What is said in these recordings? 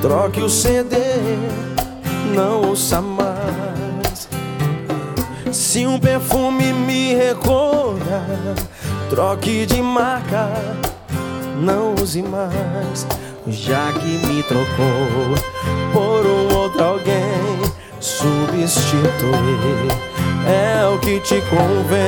Troque o CD, não ouça mais. Se um perfume me recorda, troque de marca, não use mais. Já que me trocou por um outro alguém, substituir é o que te convém.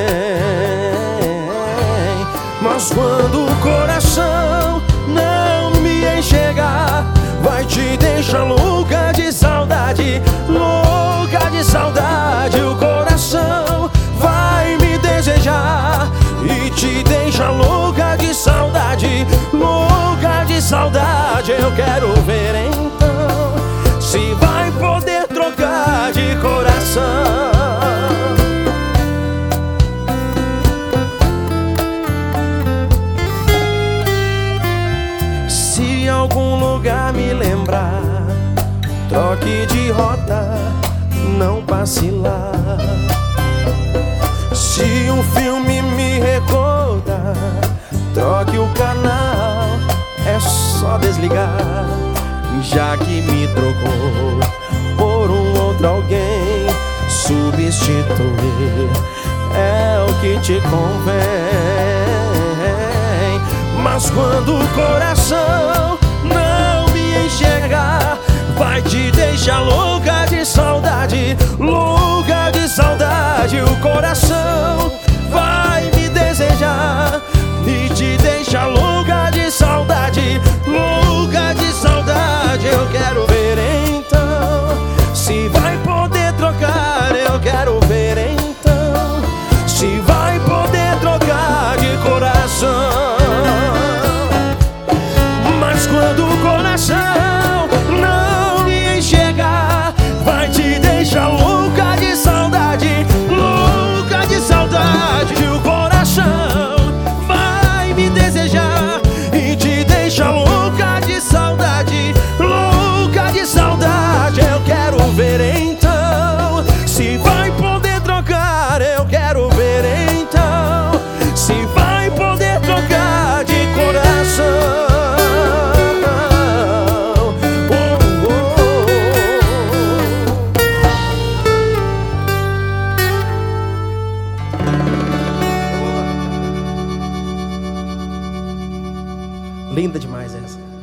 Mas quando o coração não me enxergar, vai te deixar louca de saudade, louca de saudade. O coração vai me desejar e te deixa louca de saudade, louca de saudade. Eu quero ver então se vai poder trocar de coração. Se algum lugar me lembrar, troque de rota, não passe lá. Se um filme me recorda, troque o canal, é só desligar. Já que me trocou por um outro alguém, substituir é o que te convém. Mas quando o coração não me enxergar, vai te deixar louca de saudade, louca de saudade. O coração vai me desejar e te deixa louca de saudade, louca de saudade. Eu quero ver então se vai poder trocar. Eu quero ver então se vai poder trocar de coração. Mas quando o coração não me enxergar, vai te deixar louca de saudade, louca de saudade. O coração vai me desejar e te deixa louca de saudade, louca de saudade. Eu quero ver então se vai poder trocar. Eu quero ver então se vai poder trocar de coração. Linda demais essa.